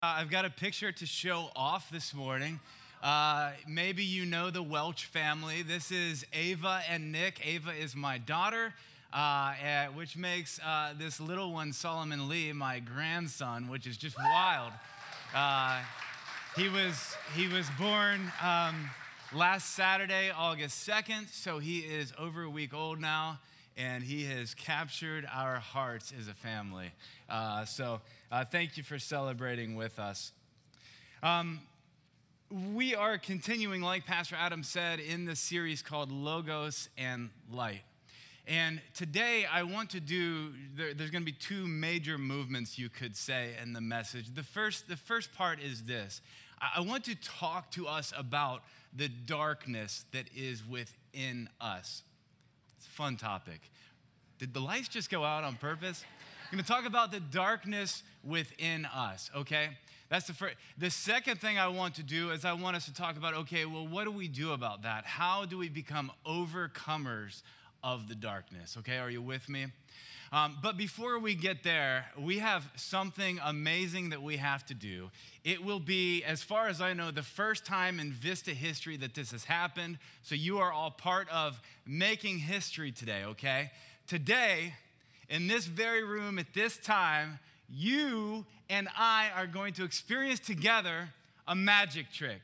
I've got a picture to show off this morning. Maybe you know the Welch family. This is Ava and Nick. Ava is my daughter, which makes this little one, Solomon Lee, my grandson, which is just wild. He was born last Saturday, August 2nd, so he is over a week old now, and he has captured our hearts as a family. So thank you for celebrating with us. We are continuing, like Pastor Adam said, in the series called Logos and Light. And today I want to there's going to be two major movements, you could say, in the message. The first part is this. I want to talk to us about the darkness that is within us. It's a fun topic. Did the lights just go out on purpose? I'm going to talk about the darkness within us, okay? That's the first. The second thing I want to do is I want us to talk about, okay, well, what do we do about that? How do we become overcomers of the darkness? Okay, are you with me? But before we get there, we have something amazing that we have to do. It will be, as far as I know, the first time in Vista history that this has happened. So you are all part of making history today, okay? Today, in this very room at this time, you and I are going to experience together a magic trick.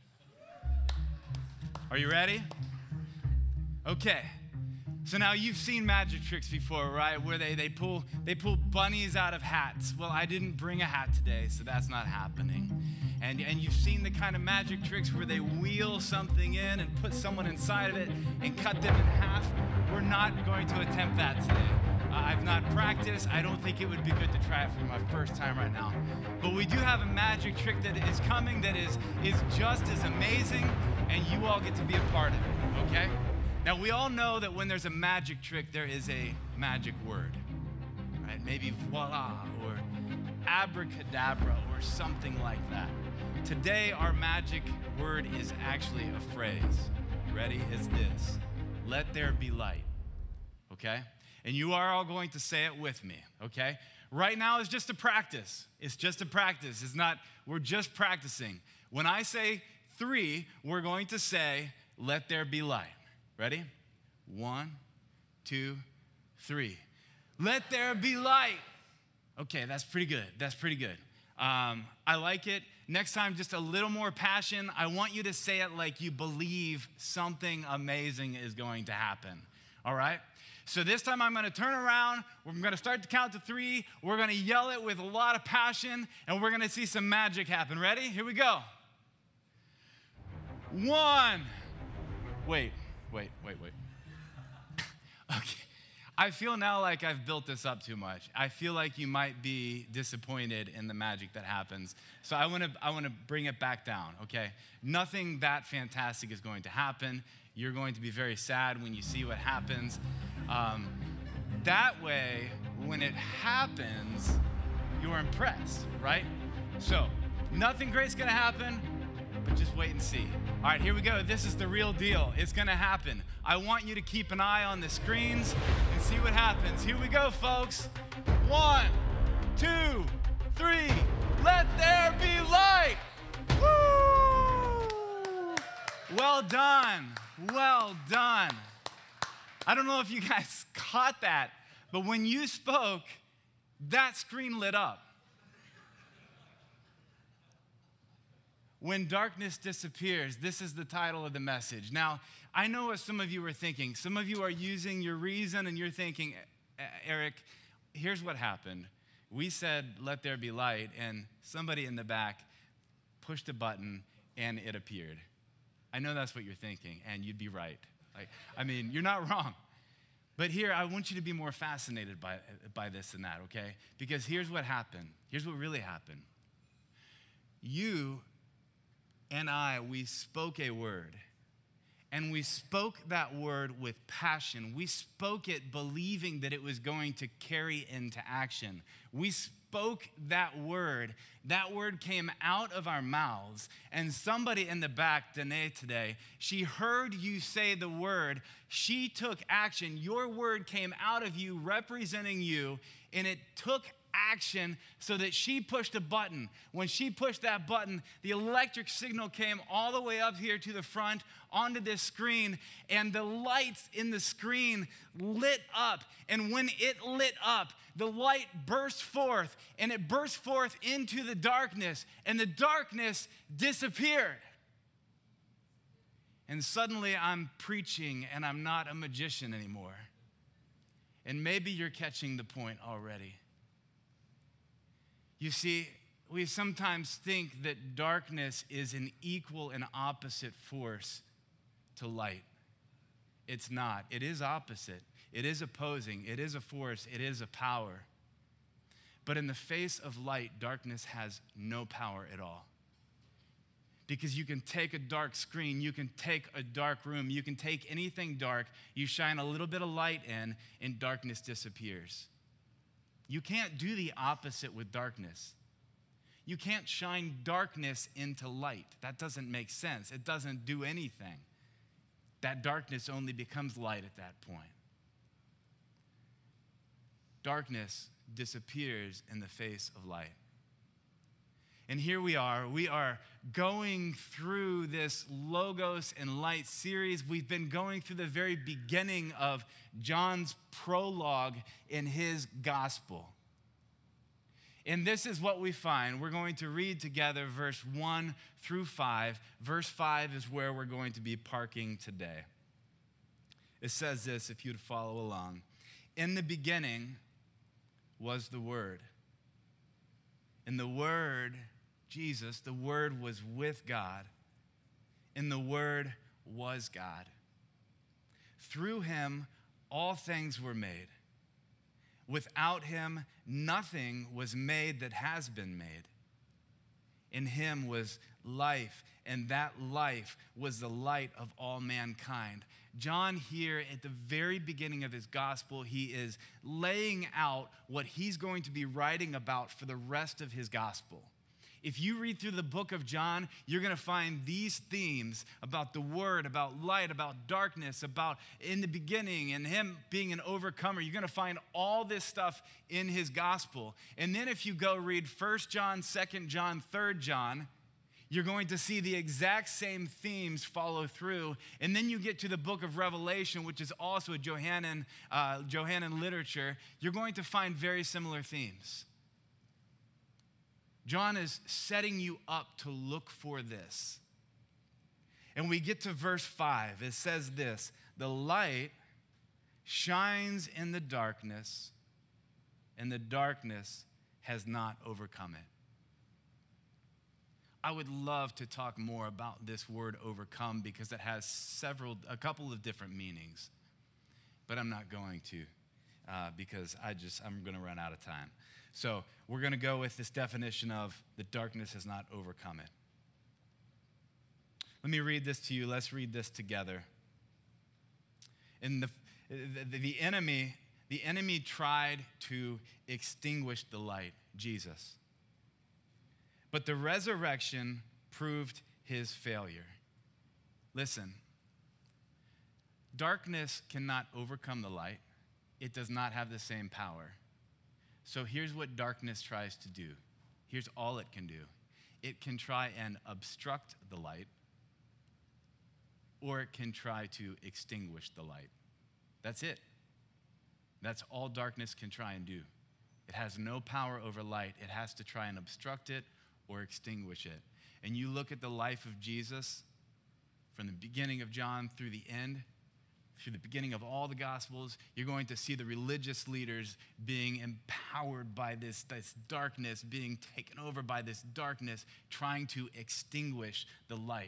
Are you ready? Okay. So now you've seen magic tricks before, right? Where they pull bunnies out of hats. Well, I didn't bring a hat today, so that's not happening. And you've seen the kind of magic tricks where they wheel something in and put someone inside of it and cut them in half. We're not going to attempt that today. I've not practiced. I don't think it would be good to try it for my first time right now. But we do have a magic trick that is coming that is just as amazing, and you all get to be a part of it, okay? Now, we all know that when there's a magic trick, there is a magic word, right? Maybe voila or abracadabra or something like that. Today, our magic word is actually a phrase. Ready? It's this. Let there be light, okay? And you are all going to say it with me, okay? Right now is just a practice. It's just a practice. We're just practicing. When I say 3, we're going to say, let there be light. Ready? 1, 2, 3. Let there be light. Okay, that's pretty good. That's pretty good. I like it. Next time, just a little more passion. I want you to say it like you believe something amazing is going to happen. All right? So this time I'm going to turn around. We're going to start to count to 3. We're going to yell it with a lot of passion, and we're going to see some magic happen. Ready? Here we go. 1. Wait. Okay. I feel now like I've built this up too much. I feel like you might be disappointed in the magic that happens. So I want to bring it back down, okay? Nothing that fantastic is going to happen. You're going to be very sad when you see what happens. That way, when it happens, you're impressed, right? So nothing great's going to happen, but just wait and see. All right, here we go. This is the real deal. It's going to happen. I want you to keep an eye on the screens and see what happens. Here we go, folks. 1, 2, 3. Let there be light. Woo! Well done. Well done. I don't know if you guys caught that, but when you spoke, that screen lit up. When darkness disappears, this is the title of the message. Now, I know what some of you are thinking. Some of you are using your reason and you're thinking, Eric, here's what happened. We said, let there be light, and somebody in the back pushed a button and it appeared. I know that's what you're thinking, and you'd be right. You're not wrong. But here, I want you to be more fascinated by this and that, okay? Because here's what happened. Here's what really happened. You and we spoke a word. And we spoke that word with passion. We spoke it believing that it was going to carry into action. We spoke that word. That word came out of our mouths. And somebody in the back, Danae today, she heard you say the word. She took action. Your word came out of you, representing you, and it took action so that she pushed a button. When she pushed that button, the electric signal came all the way up here to the front onto this screen, and the lights in the screen lit up. And when it lit up, the light burst forth, and it burst forth into the darkness, and the darkness disappeared. And suddenly I'm preaching, and I'm not a magician anymore. And maybe you're catching the point already. You see, we sometimes think that darkness is an equal and opposite force to light. It's not. It is opposite. It is opposing. It is a force. It is a power. But in the face of light, darkness has no power at all. Because you can take a dark screen, you can take a dark room, you can take anything dark, you shine a little bit of light in, and darkness disappears. You can't do the opposite with darkness. You can't shine darkness into light. That doesn't make sense. It doesn't do anything. That darkness only becomes light at that point. Darkness disappears in the face of light. And here we are going through this Logos and Light series. We've been going through the very beginning of John's prologue in his gospel. And this is what we find. We're going to read together verse 1 through 5. Verse 5 is where we're going to be parking today. It says this, if you'd follow along. In the beginning was the Word. And the Word, Jesus, the Word was with God, and the Word was God. Through him, all things were made. Without him, nothing was made that has been made. In him was life, and that life was the light of all mankind. John here at the very beginning of his gospel, he is laying out what he's going to be writing about for the rest of his gospel. If you read through the book of John, you're going to find these themes about the Word, about light, about darkness, about in the beginning and him being an overcomer. You're going to find all this stuff in his gospel. And then if you go read 1 John, 2 John, 3 John, you're going to see the exact same themes follow through. And then you get to the book of Revelation, which is also a Johannine literature. You're going to find very similar themes. John is setting you up to look for this. And we get to verse 5. It says this, the light shines in the darkness, and the darkness has not overcome it. I would love to talk more about this word overcome because it has a couple of different meanings. But I'm not going to because I'm going to run out of time. So we're going to go with this definition of the darkness has not overcome it. Let me read this to you. Let's read this together. And the enemy tried to extinguish the light, Jesus. But the resurrection proved his failure. Listen, darkness cannot overcome the light. It does not have the same power. So here's what darkness tries to do. Here's all it can do. It can try and obstruct the light, or it can try to extinguish the light. That's it. That's all darkness can try and do. It has no power over light. It has to try and obstruct it or extinguish it. And you look at the life of Jesus from the beginning of John through the end, through the beginning of all the Gospels, you're going to see the religious leaders being empowered by this darkness, being taken over by this darkness, trying to extinguish the light.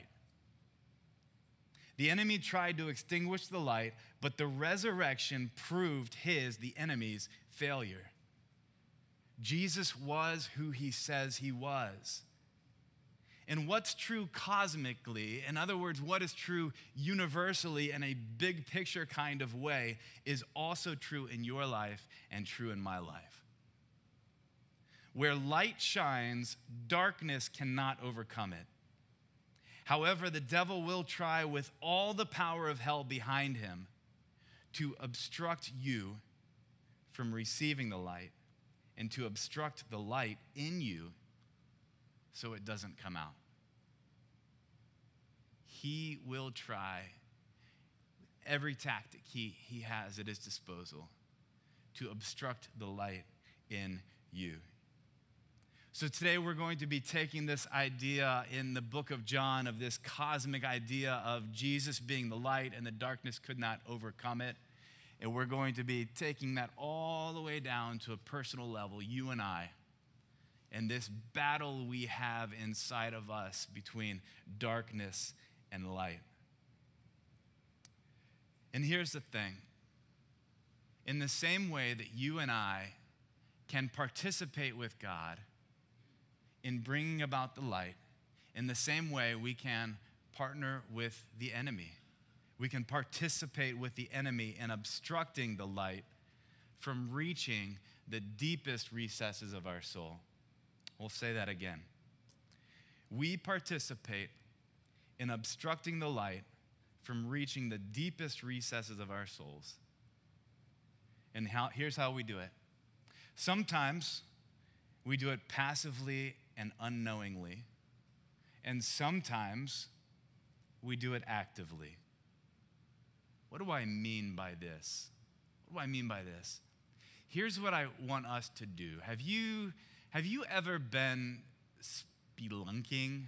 The enemy tried to extinguish the light, but the resurrection proved the enemy's failure. Jesus was who he says he was. And what's true cosmically, in other words, what is true universally in a big picture kind of way, is also true in your life and true in my life. Where light shines, darkness cannot overcome it. However, the devil will try with all the power of hell behind him to obstruct you from receiving the light and to obstruct the light in you so it doesn't come out. He will try every tactic he has at his disposal to obstruct the light in you. So today we're going to be taking this idea in the book of John of this cosmic idea of Jesus being the light and the darkness could not overcome it. And we're going to be taking that all the way down to a personal level, you and I, and this battle we have inside of us between darkness and light. And here's the thing. In the same way that you and I can participate with God in bringing about the light, in the same way we can partner with the enemy. We can participate with the enemy in obstructing the light from reaching the deepest recesses of our soul. We'll say that again. We participate in obstructing the light from reaching the deepest recesses of our souls. And here's how we do it. Sometimes we do it passively and unknowingly, and sometimes we do it actively. What do I mean by this? What do I mean by this? Here's what I want us to do. Have you ever been spelunking?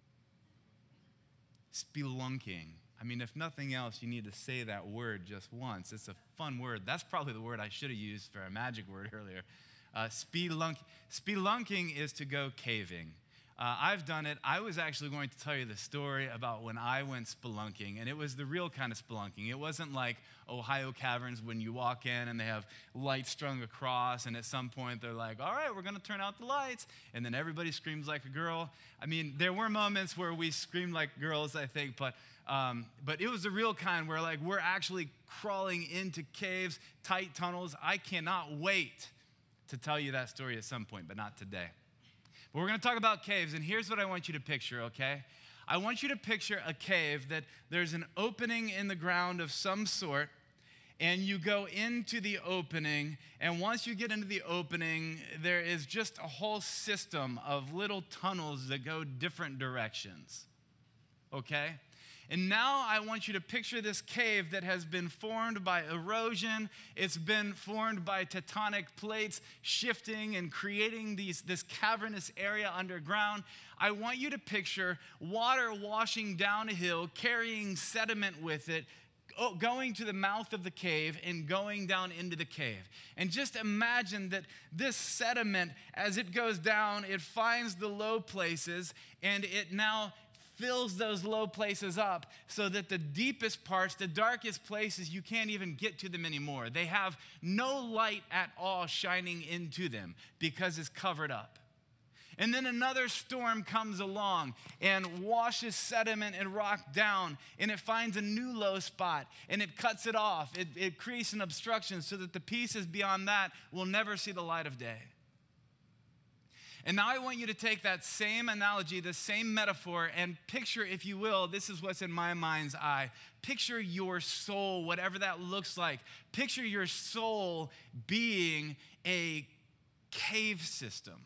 Spelunking. I mean, if nothing else, you need to say that word just once. It's a fun word. That's probably the word I should have used for a magic word earlier. Spelunking is to go caving. I've done it. I was actually going to tell you the story about when I went spelunking, and it was the real kind of spelunking. It wasn't like Ohio Caverns when you walk in and they have lights strung across, and at some point they're like, all right, we're going to turn out the lights, and then everybody screams like a girl. I mean, there were moments where we screamed like girls, I think, but it was the real kind where like we're actually crawling into caves, tight tunnels. I cannot wait to tell you that story at some point, but not today. But we're going to talk about caves, and here's what I want you to picture, okay? I want you to picture a cave that there's an opening in the ground of some sort, and you go into the opening, and once you get into the opening, there is just a whole system of little tunnels that go different directions, okay? And now I want you to picture this cave that has been formed by erosion. It's been formed by tectonic plates shifting and creating this cavernous area underground. I want you to picture water washing down a hill, carrying sediment with it, going to the mouth of the cave and going down into the cave. And just imagine that this sediment, as it goes down, it finds the low places, and it now fills those low places up so that the deepest parts, the darkest places, you can't even get to them anymore. They have no light at all shining into them because it's covered up. And then another storm comes along and washes sediment and rock down, and it finds a new low spot, and it cuts it off. It creates an obstruction so that the pieces beyond that will never see the light of day. And now I want you to take that same analogy, the same metaphor, and picture, if you will, this is what's in my mind's eye. Picture your soul, whatever that looks like. Picture your soul being a cave system.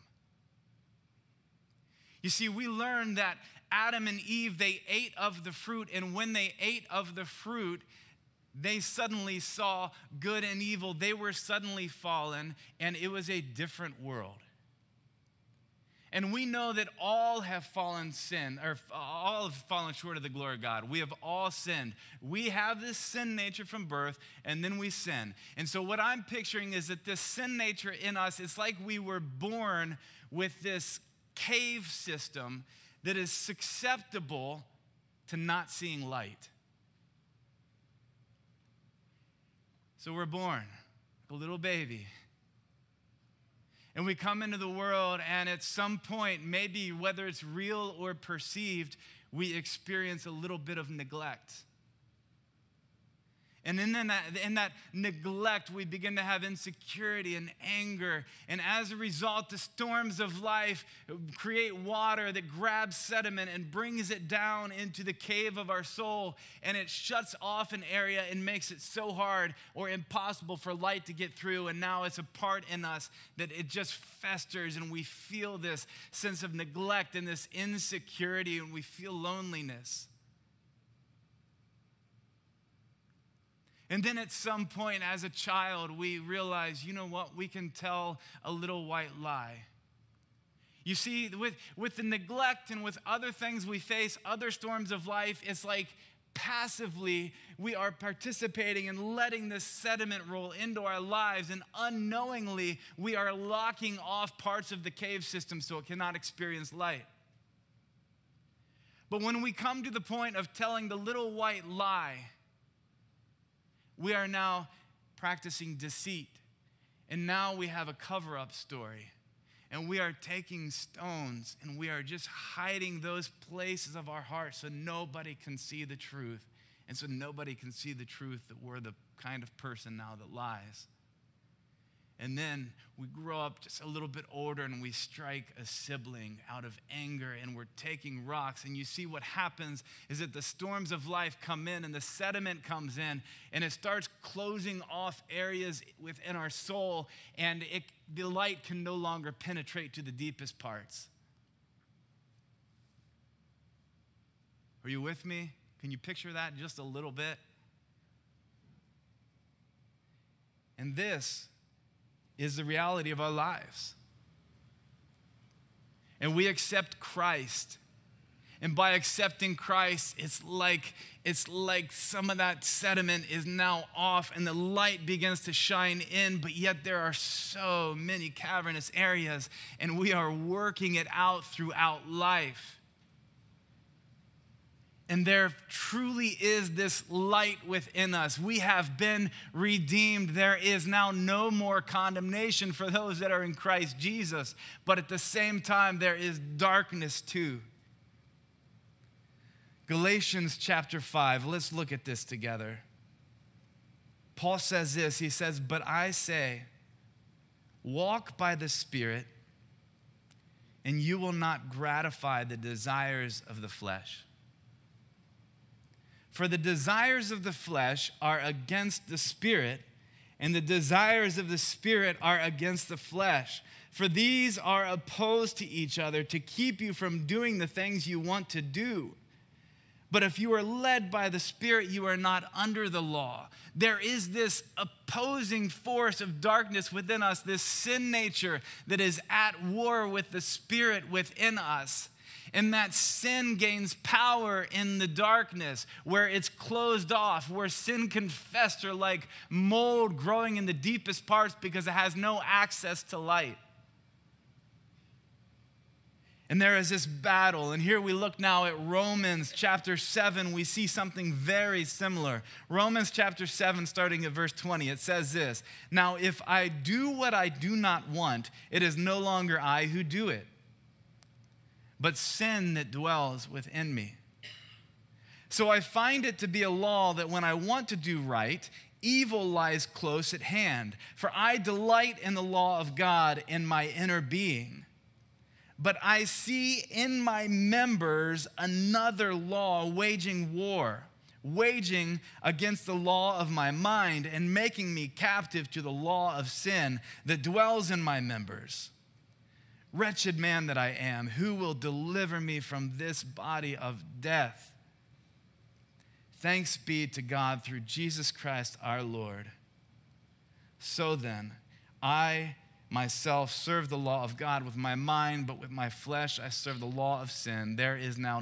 You see, we learned that Adam and Eve, they ate of the fruit, and when they ate of the fruit, they suddenly saw good and evil. They were suddenly fallen, and it was a different world. And we know that all have fallen short of the glory of God. We have all sinned. We have this sin nature from birth, and then we sin. And so what I'm picturing is that this sin nature in us, it's like we were born with this cave system that is susceptible to not seeing light. So we're born, a little baby. And we come into the world, and at some point, maybe whether it's real or perceived, we experience a little bit of neglect. And in that neglect, we begin to have insecurity and anger. And as a result, the storms of life create water that grabs sediment and brings it down into the cave of our soul. And it shuts off an area and makes it so hard or impossible for light to get through. And now it's a part in us that it just festers, and we feel this sense of neglect and this insecurity, and we feel loneliness. And then at some point as a child, we realize, you know what, we can tell a little white lie. You see, with the neglect and with other things we face, other storms of life, it's like passively we are participating and letting this sediment roll into our lives, and unknowingly we are locking off parts of the cave system so it cannot experience light. But when we come to the point of telling the little white lie, we are now practicing deceit. And now we have a cover-up story. And we are taking stones and we are just hiding those places of our heart so nobody can see the truth. And so nobody can see the truth that we're the kind of person now that lies. And then we grow up just a little bit older and we strike a sibling out of anger, and we're taking rocks. And you see what happens is that the storms of life come in and the sediment comes in and it starts closing off areas within our soul, and the light can no longer penetrate to the deepest parts. Are you with me? Can you picture that just a little bit? And this is the reality of our lives. And we accept Christ. And by accepting Christ, it's like some of that sediment is now off and the light begins to shine in, but yet there are so many cavernous areas, and we are working it out throughout life. And there truly is this light within us. We have been redeemed. There is now no more condemnation for those that are in Christ Jesus. But at the same time, there is darkness too. Galatians chapter 5. Let's look at this together. Paul says this. He says, "But I say, walk by the Spirit, and you will not gratify the desires of the flesh. For the desires of the flesh are against the Spirit, and the desires of the Spirit are against the flesh. For these are opposed to each other to keep you from doing the things you want to do. But if you are led by the Spirit, you are not under the law." There is this opposing force of darkness within us, this sin nature that is at war with the Spirit within us. And that sin gains power in the darkness, where it's closed off, where sin can fester like mold growing in the deepest parts because it has no access to light. And there is this battle. And here we look now at Romans chapter 7. We see something very similar. Romans chapter 7, starting at verse 20, it says this: "Now if I do what I do not want, it is no longer I who do it, but sin that dwells within me. So I find it to be a law that when I want to do right, evil lies close at hand. For I delight in the law of God in my inner being. But I see in my members another law waging war, waging against the law of my mind and making me captive to the law of sin that dwells in my members. Wretched man that I am, who will deliver me from this body of death? Thanks be to God through Jesus Christ our Lord. So then, I myself serve the law of God with my mind, but with my flesh I serve the law of sin. There is now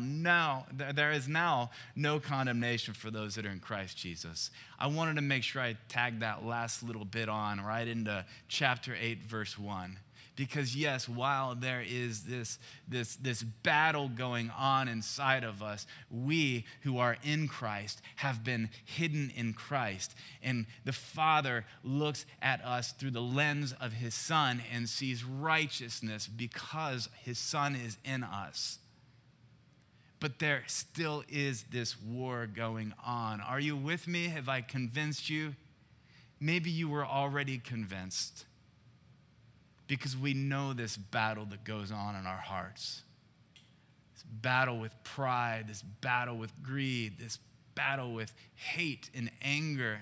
no condemnation for those that are in Christ Jesus." I wanted to make sure I tagged that last little bit on right into chapter 8, verse 1. Because yes, while there is this battle going on inside of us, we who are in Christ have been hidden in Christ. And the Father looks at us through the lens of his Son and sees righteousness because his Son is in us. but there still is this war going on. Are you with me? Have I convinced you? Maybe you were already convinced, because we know this battle that goes on in our hearts. This battle with pride, this battle with greed, this battle with hate and anger,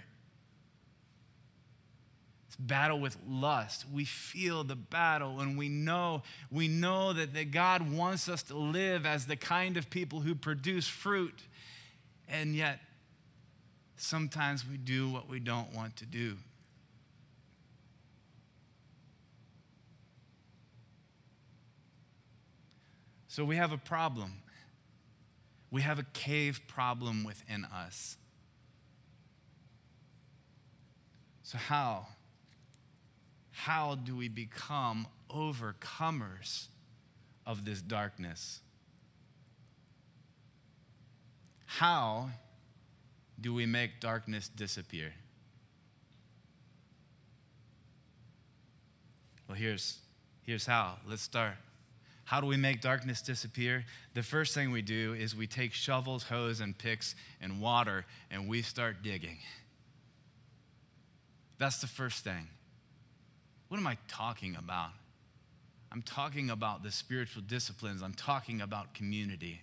this battle with lust. We feel the battle, and we know that God wants us to live as the kind of people who produce fruit, and yet sometimes we do what we don't want to do. So we have a problem. We have a cave problem within us. So how do we become overcomers of this darkness? How do we make darkness disappear? Well, here's how. Let's start. How do we make darkness disappear? The first thing we do is we take shovels, hose, and picks and water, and we start digging. That's the first thing. What am I talking about? I'm talking about the spiritual disciplines. I'm talking about community.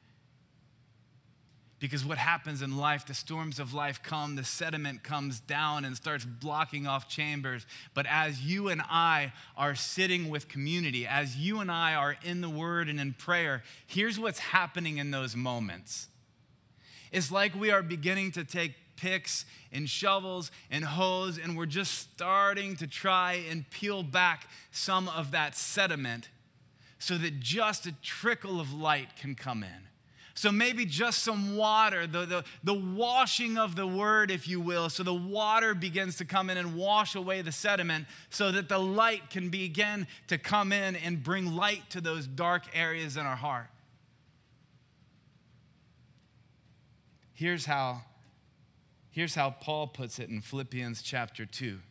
Because what happens in life, the storms of life come, the sediment comes down and starts blocking off chambers. But as you and I are sitting with community, as you and I are in the Word and in prayer, here's what's happening in those moments. It's like we are beginning to take picks and shovels and hose, and we're just starting to try and peel back some of that sediment so that just a trickle of light can come in. So maybe just some water, the washing of the word, if you will. So the water begins to come in and wash away the sediment so that the light can begin to come in and bring light to those dark areas in our heart. Here's how Paul puts it in Philippians chapter 2.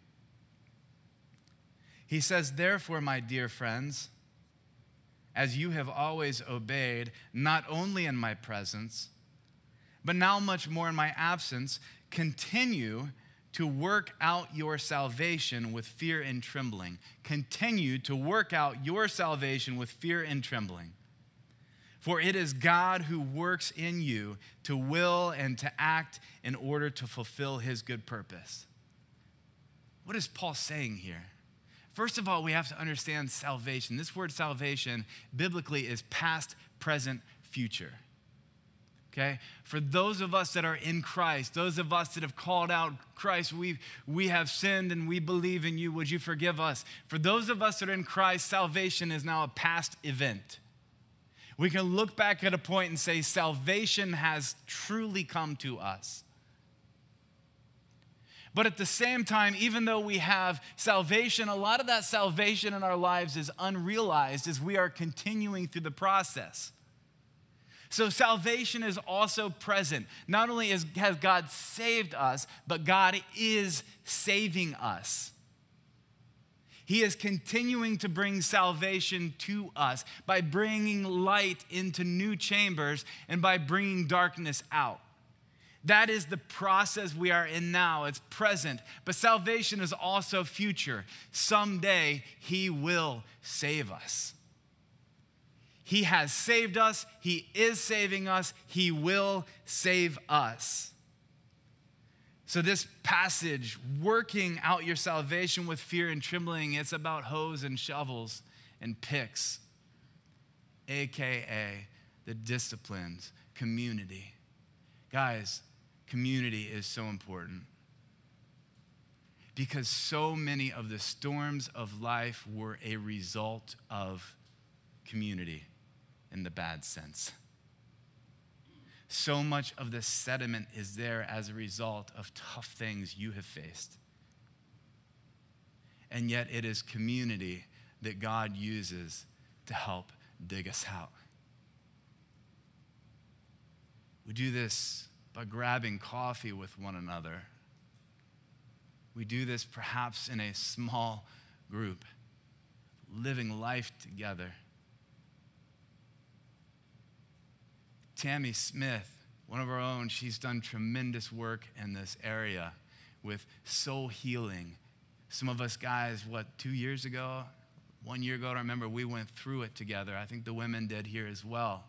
He says, "Therefore, my dear friends, as you have always obeyed, not only in my presence, but now much more in my absence, continue to work out your salvation with fear and trembling." Continue to work out your salvation with fear and trembling. "For it is God who works in you to will and to act in order to fulfill his good purpose." What is Paul saying here? First of all, we have to understand salvation. This word salvation biblically is past, present, future. Okay? For those of us that are in Christ, those of us that have called out Christ, we have sinned and we believe in you. Would you forgive us? For those of us that are in Christ, salvation is now a past event. We can look back at a point and say salvation has truly come to us. But at the same time, even though we have salvation, a lot of that salvation in our lives is unrealized as we are continuing through the process. So salvation is also present. Not only has God saved us, but God is saving us. He is continuing to bring salvation to us by bringing light into new chambers and by bringing darkness out. That is the process we are in now. It's present. But salvation is also future. Someday, he will save us. He has saved us. He is saving us. He will save us. So this passage, working out your salvation with fear and trembling, it's about hoes and shovels and picks, AKA the disciplines, community. Guys, community is so important because so many of the storms of life were a result of community in the bad sense. So much of the sediment is there as a result of tough things you have faced. And yet it is community that God uses to help dig us out. We do this by grabbing coffee with one another. We do this perhaps in a small group, living life together. Tammy Smith, one of our own, she's done tremendous work in this area with soul healing. Some of us guys, 2 years ago, 1 year ago, I remember we went through it together. I think the women did here as well.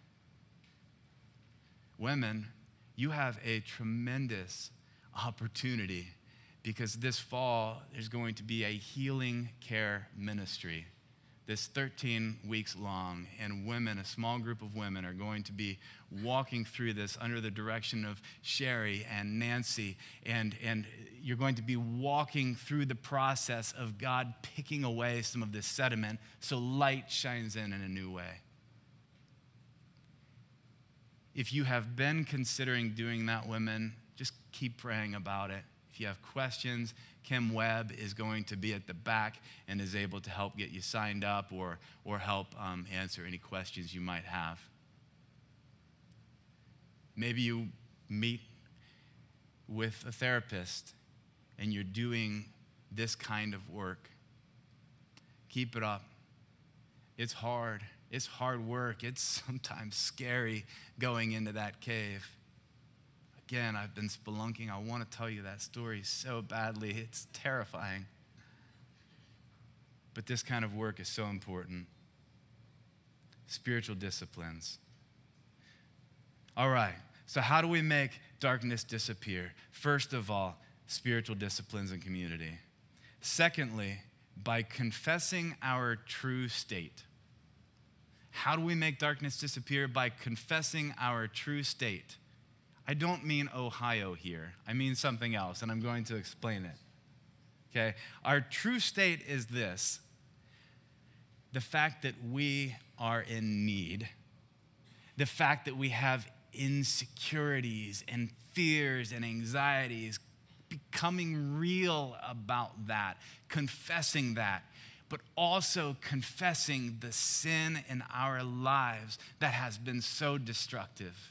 Women, you have a tremendous opportunity because this fall there's going to be a healing care ministry. This 13 weeks long, and women, a small group of women, are going to be walking through this under the direction of Sherry and Nancy, and you're going to be walking through the process of God picking away some of this sediment so light shines in a new way. If you have been considering doing that, women, just keep praying about it. If you have questions, Kim Webb is going to be at the back and is able to help get you signed up or help answer any questions you might have. Maybe you meet with a therapist and you're doing this kind of work. Keep it up. It's hard. It's hard work. It's sometimes scary going into that cave. Again, I've been spelunking. I want to tell you that story so badly. It's terrifying. But this kind of work is so important. Spiritual disciplines. All right, so how do we make darkness disappear? First of all, spiritual disciplines and community. Secondly, by confessing our true state. How do we make darkness disappear? By confessing our true state. I don't mean Ohio here. I mean something else, and I'm going to explain it. Okay? Our true state is this: the fact that we are in need, the fact that we have insecurities and fears and anxieties, becoming real about that, confessing that, but also confessing the sin in our lives that has been so destructive.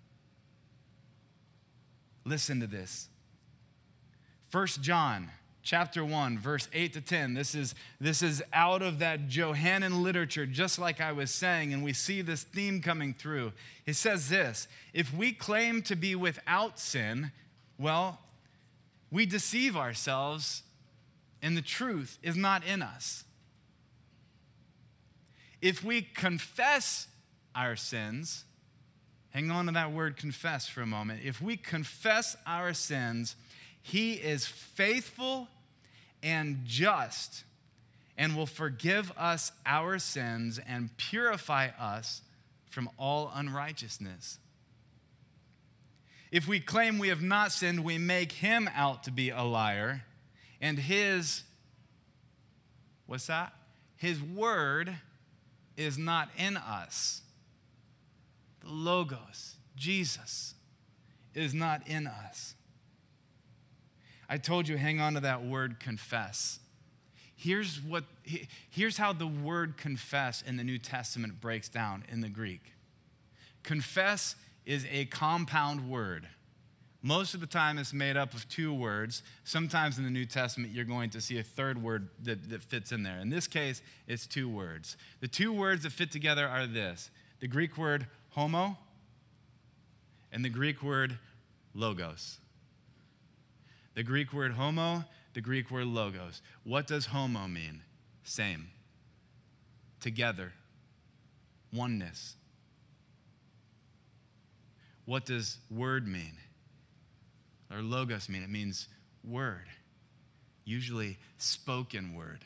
Listen to this. 1 John chapter 1, verse 8 to 10. This is out of that Johannine literature, just like I was saying, and we see this theme coming through. It says this: if we claim to be without sin, well, we deceive ourselves, and the truth is not in us. If we confess our sins, hang on to that word confess for a moment. If we confess our sins, he is faithful and just and will forgive us our sins and purify us from all unrighteousness. If we claim we have not sinned, we make him out to be a liar, and his word is not in us. The Logos, Jesus, is not in us. I told you, hang on to that word confess. Here's how the word confess in the New Testament breaks down in the Greek. Confess is a compound word. Most of the time it's made up of two words. Sometimes in the New Testament you're going to see a third word that fits in there. In this case, it's two words. The two words that fit together are this: the Greek word homo and the Greek word logos. The Greek word homo, the Greek word logos. What does homo mean? Same. Together. Oneness. What does word mean? Or logos mean? It means word. Usually spoken word.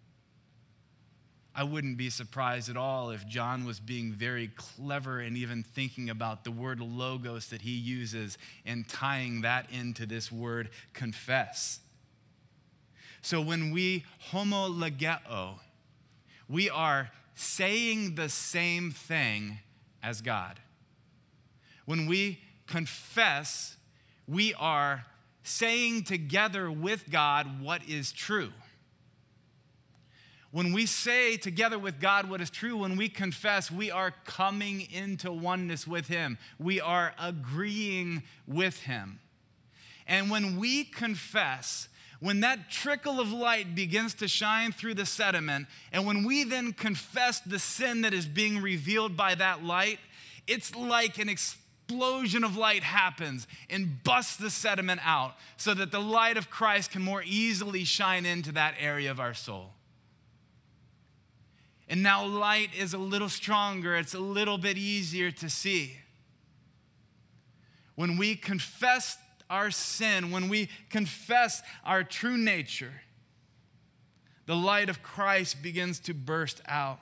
I wouldn't be surprised at all if John was being very clever and even thinking about the word logos that he uses and tying that into this word confess. So when we homologeo, we are saying the same thing as God. When we confess, we are saying together with God what is true. When we say together with God what is true, when we confess, we are coming into oneness with him. We are agreeing with him. And when we confess, when that trickle of light begins to shine through the sediment, and when we then confess the sin that is being revealed by that light, it's like an explosion of light happens and busts the sediment out so that the light of Christ can more easily shine into that area of our soul. And now light is a little stronger. It's a little bit easier to see. When we confess our sin, when we confess our true nature, the light of Christ begins to burst out.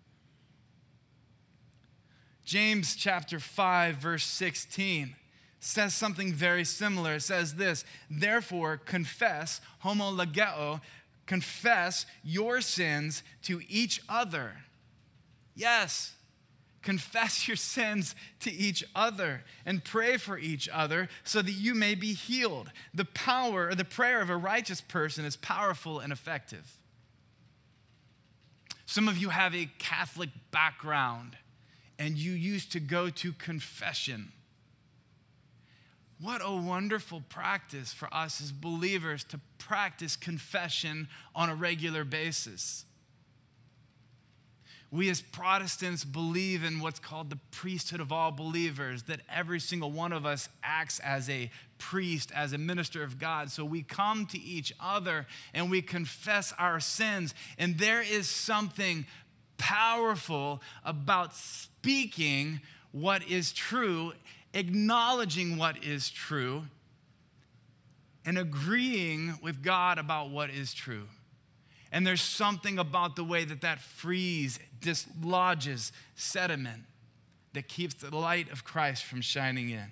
James chapter 5, verse 16 says something very similar. It says this, therefore confess, homologeo, confess your sins to each other. Yes, confess your sins to each other and pray for each other so that you may be healed. The prayer of a righteous person is powerful and effective. Some of you have a Catholic background and you used to go to confession. What a wonderful practice for us as believers to practice confession on a regular basis. We as Protestants believe in what's called the priesthood of all believers, that every single one of us acts as a priest, as a minister of God. So we come to each other and we confess our sins. And there is something powerful about speaking what is true, acknowledging what is true, and agreeing with God about what is true. And there's something about the way that frees, dislodges sediment that keeps the light of Christ from shining in.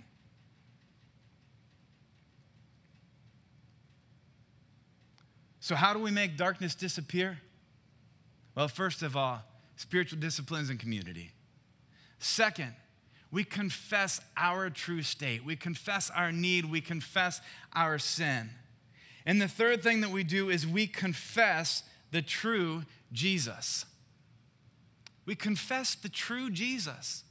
So how do we make darkness disappear? Well, first of all, spiritual disciplines and community. Second, we confess our true state. We confess our need. We confess our sin. And the third thing that we do is we confess the true Jesus. We confess the true Jesus.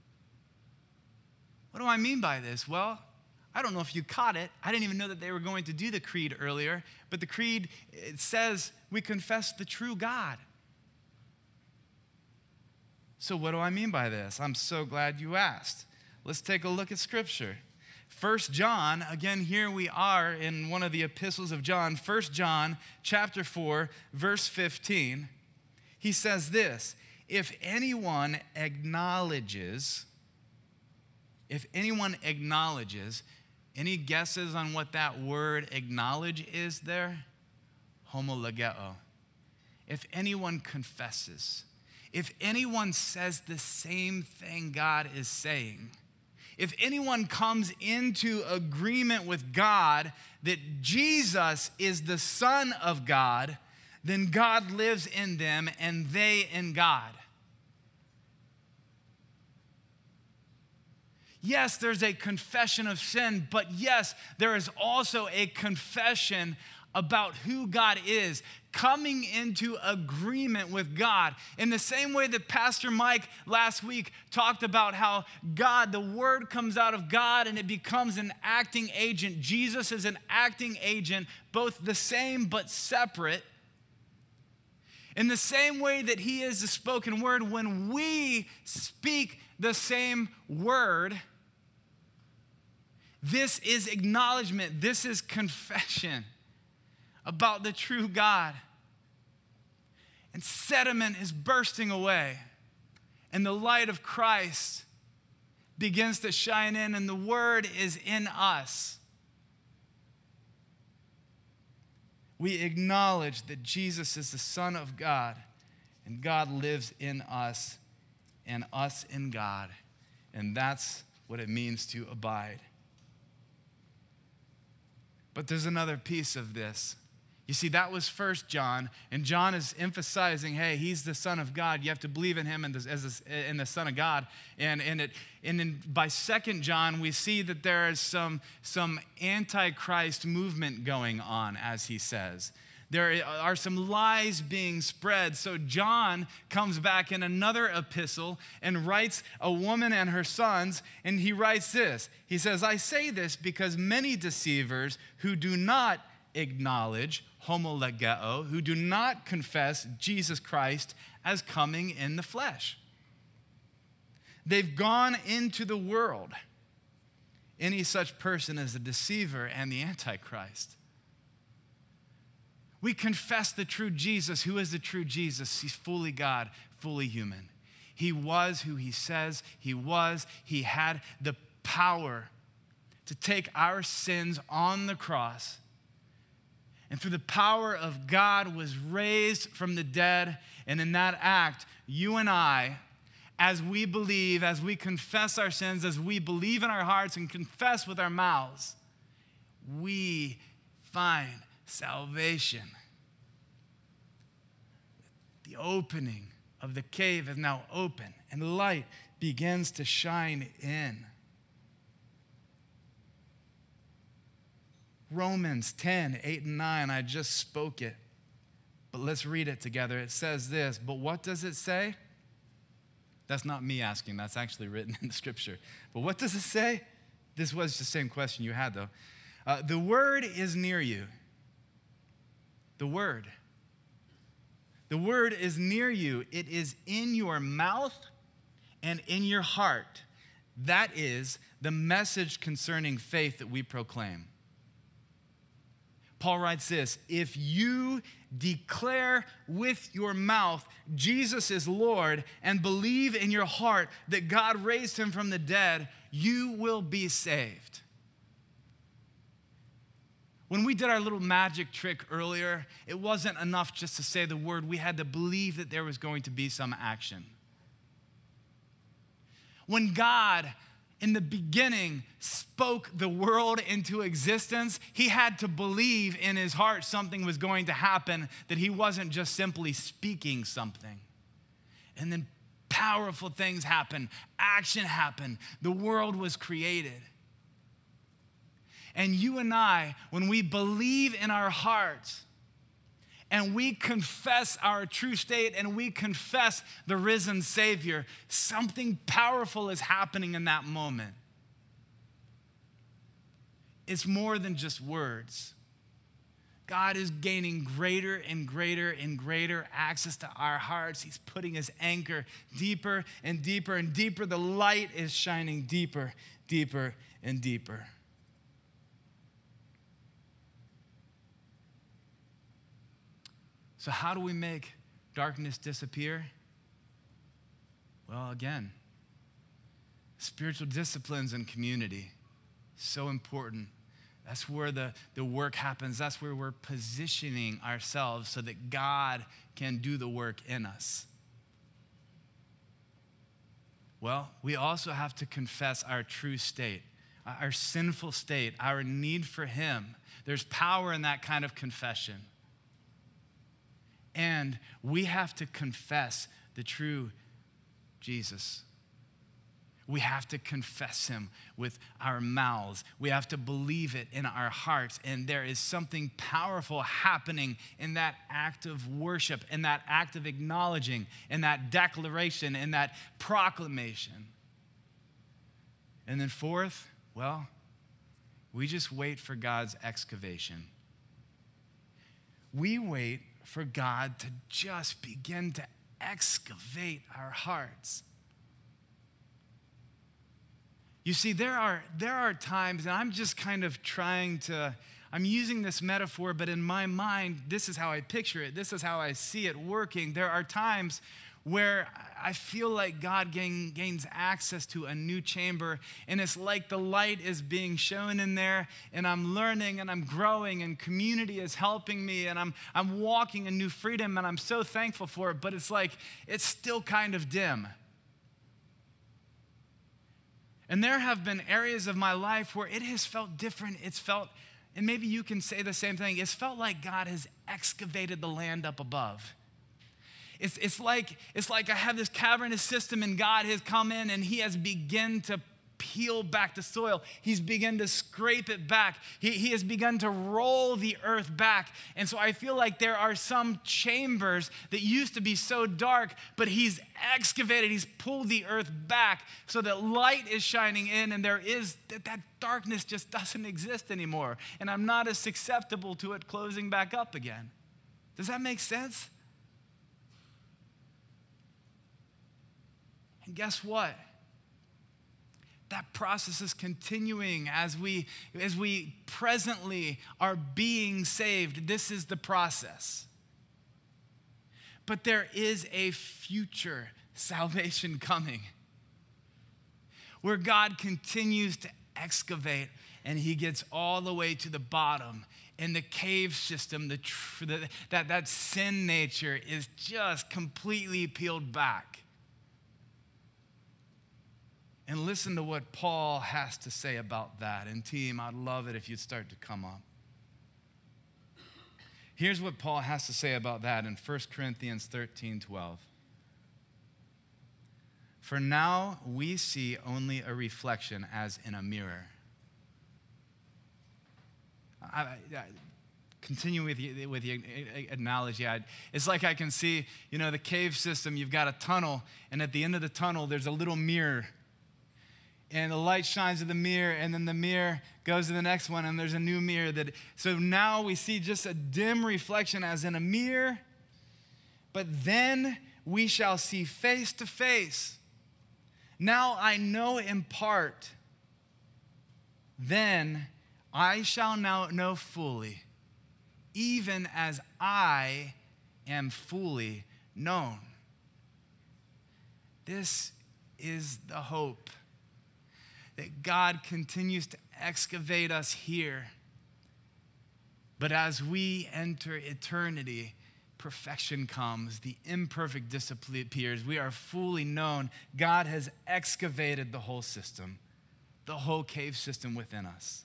What do I mean by this? Well, I don't know if you caught it. I didn't even know that they were going to do the creed earlier. But the creed, it says we confess the true God. So what do I mean by this? I'm so glad you asked. Let's take a look at Scripture. 1 John, again, here we are in one of the epistles of John. 1 John chapter 4, verse 15. He says this, if anyone acknowledges, any guesses on what that word acknowledge is there? Homologeo. If anyone confesses, if anyone says the same thing God is saying, if anyone comes into agreement with God that Jesus is the Son of God, then God lives in them and they in God. Yes, there's a confession of sin, but yes, there is also a confession about who God is, coming into agreement with God. In the same way that Pastor Mike last week talked about how God, the word comes out of God and it becomes an acting agent. Jesus is an acting agent, both the same but separate. In the same way that he is the spoken word, when we speak the same word, this is acknowledgement, this is confession about the true God. And sediment is bursting away. And the light of Christ begins to shine in, and the word is in us. We acknowledge that Jesus is the Son of God, and God lives in us, and us in God. And that's what it means to abide. But there's another piece of this. You see, that was 1 John, and John is emphasizing, hey, he's the Son of God. You have to believe in him as the Son of God. And then by 2 John, we see that there is some antichrist movement going on, as he says. There are some lies being spread. So John comes back in another epistle and writes a woman and her sons, and he writes this. He says, I say this because many deceivers who do not acknowledge, homologeo, who do not confess Jesus Christ as coming in the flesh. They've gone into the world. Any such person is a deceiver and the Antichrist. We confess the true Jesus. Who is the true Jesus? He's fully God, fully human. He was who he says he was. He had the power to take our sins on the cross. And through the power of God was raised from the dead. And in that act, you and I, as we believe, as we confess our sins, as we believe in our hearts and confess with our mouths, we find salvation. The opening of the cave is now open, and light begins to shine in. Romans 10, 8 and 9, I just spoke it, but let's read it together. It says this, but what does it say? That's not me asking, that's actually written in the scripture. But what does it say? This was the same question you had, though. The word is near you. The word. The word is near you. It is in your mouth and in your heart. That is the message concerning faith that we proclaim. Paul writes this, if you declare with your mouth Jesus is Lord and believe in your heart that God raised him from the dead, you will be saved. When we did our little magic trick earlier, it wasn't enough just to say the word. We had to believe that there was going to be some action. When God, in the beginning, spoke the world into existence, he had to believe in his heart something was going to happen, that he wasn't just simply speaking something. And then powerful things happened, action happened, the world was created. And you and I, when we believe in our hearts and we confess our true state and we confess the risen Savior, something powerful is happening in that moment. It's more than just words. God is gaining greater and greater and greater access to our hearts. He's putting his anchor deeper and deeper and deeper. The light is shining deeper, deeper, and deeper. So how do we make darkness disappear? Well, again, spiritual disciplines and community, so important. That's where the work happens. That's where we're positioning ourselves so that God can do the work in us. Well, we also have to confess our true state, our sinful state, our need for him. There's power in that kind of confession. And we have to confess the true Jesus. We have to confess him with our mouths. We have to believe it in our hearts. And there is something powerful happening in that act of worship, in that act of acknowledging, in that declaration, in that proclamation. And then fourth, well, we just wait for God's excavation. We wait for God to just begin to excavate our hearts. You see, there are times, and I'm just kind of I'm using this metaphor, but in my mind, this is how I picture it. This is how I see it working. There are times where I feel like God gains access to a new chamber, and it's like the light is being shown in there, and I'm learning and I'm growing, and community is helping me, and I'm walking in new freedom, and I'm so thankful for it, but it's like it's still kind of dim. And there have been areas of my life where it has felt different. It's felt, and maybe you can say the same thing, it's felt like God has excavated the land up above. It's like I have this cavernous system, and God has come in and he has begun to peel back the soil. He's begun to scrape it back. He has begun to roll the earth back. And so I feel like there are some chambers that used to be so dark, but he's excavated, he's pulled the earth back so that light is shining in, and that darkness just doesn't exist anymore. And I'm not as susceptible to it closing back up again. Does that make sense? And guess what? that process is continuing as we presently are being saved. This is the process. But there is a future salvation coming where God continues to excavate and he gets all the way to the bottom. And the cave system, that sin nature is just completely peeled back. And listen to what Paul has to say about that. And team, I'd love it if you'd start to come up. Here's what Paul has to say about that in 1 Corinthians 13:12. For now we see only a reflection as in a mirror. Continue with the analogy. It's like I can see, the cave system, you've got a tunnel, and at the end of the tunnel, there's a little mirror. And the light shines in the mirror, and then the mirror goes to the next one, and there's a new mirror. So now we see just a dim reflection as in a mirror, but then we shall see face to face. Now I know in part, then I shall now know fully, even as I am fully known. This is the hope, that God continues to excavate us here. But as we enter eternity, perfection comes. The imperfect disappears. We are fully known. God has excavated the whole system, the whole cave system within us.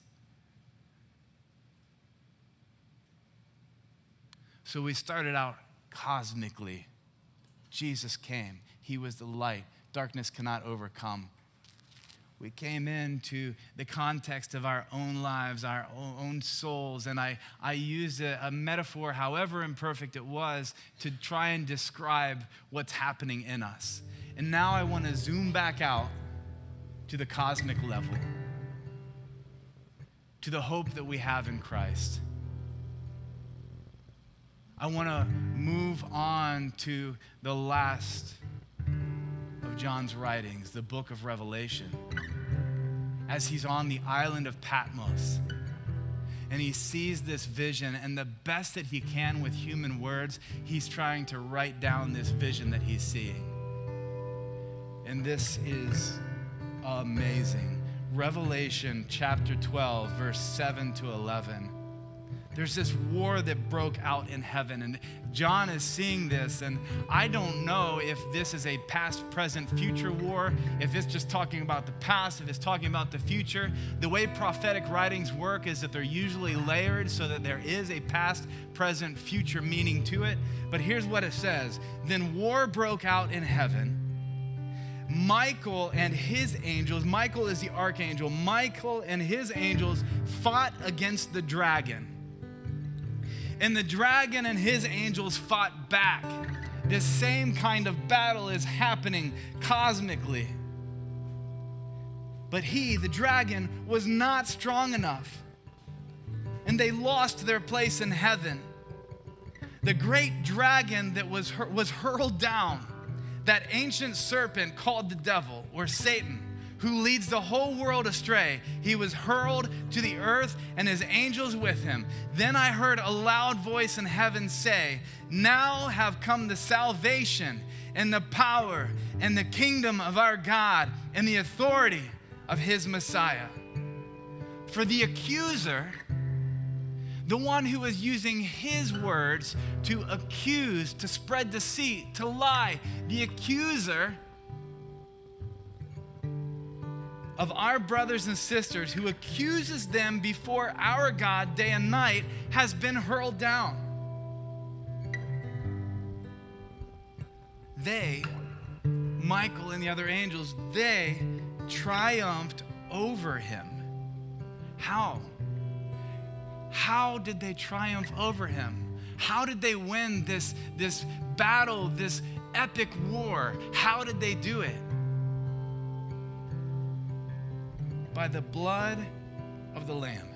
So we started out cosmically. Jesus came. He was the light. Darkness cannot overcome. We came into the context of our own lives, our own souls, and I used a metaphor, however imperfect it was, to try and describe what's happening in us. And now I want to zoom back out to the cosmic level, to the hope that we have in Christ. I want to move on to the last of John's writings, the book of Revelation, as he's on the island of Patmos. And he sees this vision, and the best that he can with human words, he's trying to write down this vision that he's seeing. And this is amazing. Revelation chapter 12, verse 7 to 11. There's this war that broke out in heaven, and John is seeing this, and I don't know if this is a past, present, future war, if it's just talking about the past, if it's talking about the future. The way prophetic writings work is that they're usually layered so that there is a past, present, future meaning to it. But here's what it says. Then war broke out in heaven. Michael and his angels, Michael is the archangel, Michael and his angels fought against the dragon. And the dragon and his angels fought back. This same kind of battle is happening cosmically. But he, the dragon, was not strong enough. And they lost their place in heaven. The great dragon that was hurled down, that ancient serpent called the devil or Satan, who leads the whole world astray, he was hurled to the earth and his angels with him. Then I heard a loud voice in heaven say, now have come the salvation and the power and the kingdom of our God and the authority of his Messiah. For the accuser, the one who was using his words to accuse, to spread deceit, to lie, the accuser of our brothers and sisters, who accuses them before our God day and night, has been hurled down. They, Michael and the other angels, they triumphed over him. How? How did they triumph over him? How did they win this battle, this epic war? How did they do it? By the blood of the Lamb.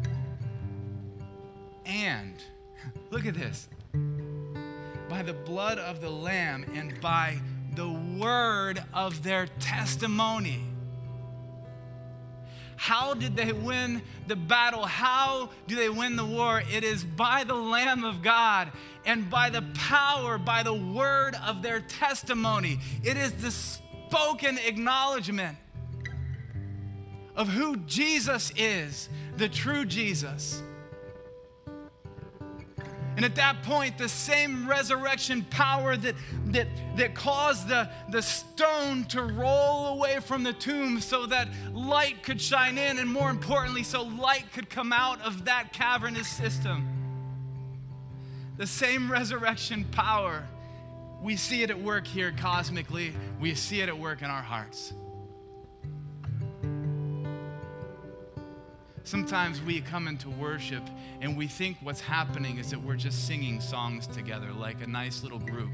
And, look at this, by the blood of the Lamb and by the word of their testimony. How did they win the battle? How do they win the war? It is by the Lamb of God and by the power, by the word of their testimony. It is the spoken acknowledgement of who Jesus is, the true Jesus. And at that point, the same resurrection power that caused the stone to roll away from the tomb so that light could shine in, and more importantly, so light could come out of that cavernous system. The same resurrection power, we see it at work here cosmically. We see it at work in our hearts. Sometimes we come into worship and we think what's happening is that we're just singing songs together like a nice little group.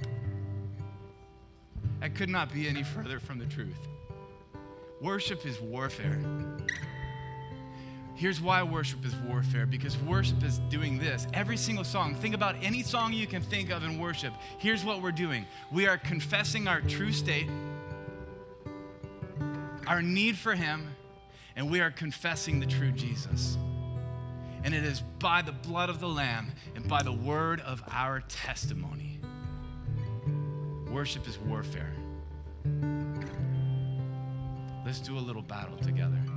That could not be any further from the truth. Worship is warfare. Here's why worship is warfare, because worship is doing this. Every single song, think about any song you can think of in worship. Here's what we're doing. We are confessing our true state, our need for Him, and we are confessing the true Jesus. And it is by the blood of the Lamb and by the word of our testimony. Worship is warfare. Let's do a little battle together.